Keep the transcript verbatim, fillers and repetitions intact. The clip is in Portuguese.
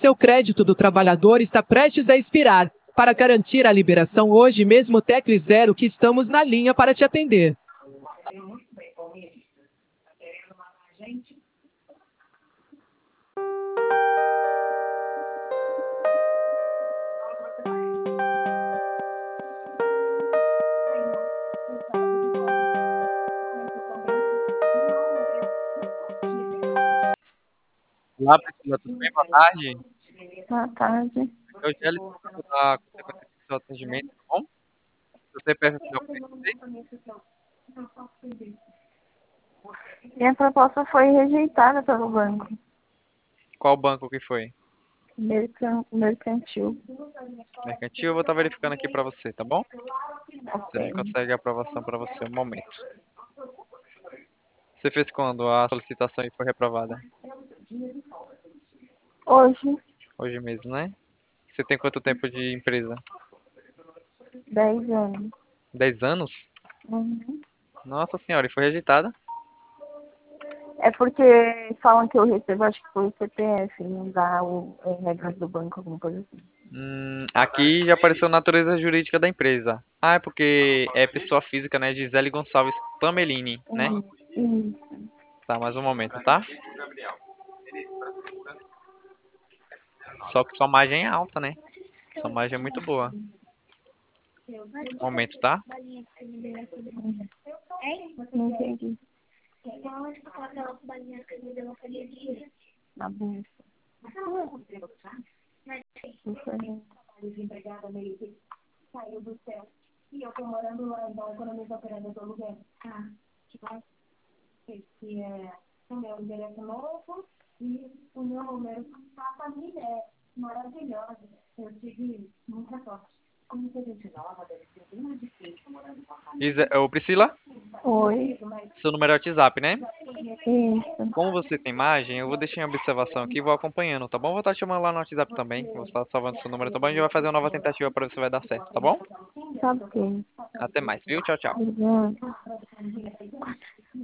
Seu crédito do trabalhador está prestes a expirar. Para garantir a liberação hoje mesmo, tecle zero que estamos na linha para te atender. Olá, Priscila, tudo bem? Boa tarde. Boa tarde. Aqui é o Gélis, da consequência do seu atendimento, tá bom? Se você pede fazer alguma coisa, Minha proposta foi rejeitada pelo banco qual banco que foi? mercan- mercantil. Mercantil, eu vou estar verificando aqui para você, tá bom? Você me Ok. consegue a aprovação para você, um momento. Você fez quando a solicitação aí foi reprovada? Hoje, Hoje mesmo, né? Você tem quanto tempo de empresa? dez anos. Dez anos? Uhum. Nossa senhora, e foi rejeitada? É porque falam que eu recebo, acho que foi o C P F, não dá o, é, regras do banco, alguma coisa assim. Hum, aqui já apareceu a natureza jurídica da empresa. Ah, é porque é pessoa física, né? Gisele Gonçalves Pamelini, né? Uhum. Isso. Tá, mais um momento, tá? Só que sua margem é alta, né? Sua margem é muito boa. Um momento, tá? Não entendi. Na bolsa. Isso Gise- Ô, Priscila, Oi. seu número é WhatsApp, né? Isso. Como você tem imagem, eu vou deixar em observação aqui e vou acompanhando, tá bom? Vou estar te chamando lá no WhatsApp também. Vou estar salvando seu número, tá bom? A gente vai fazer uma nova tentativa para ver se vai dar certo, tá bom? Tá ok. Até mais, viu? Tchau, tchau. Obrigada.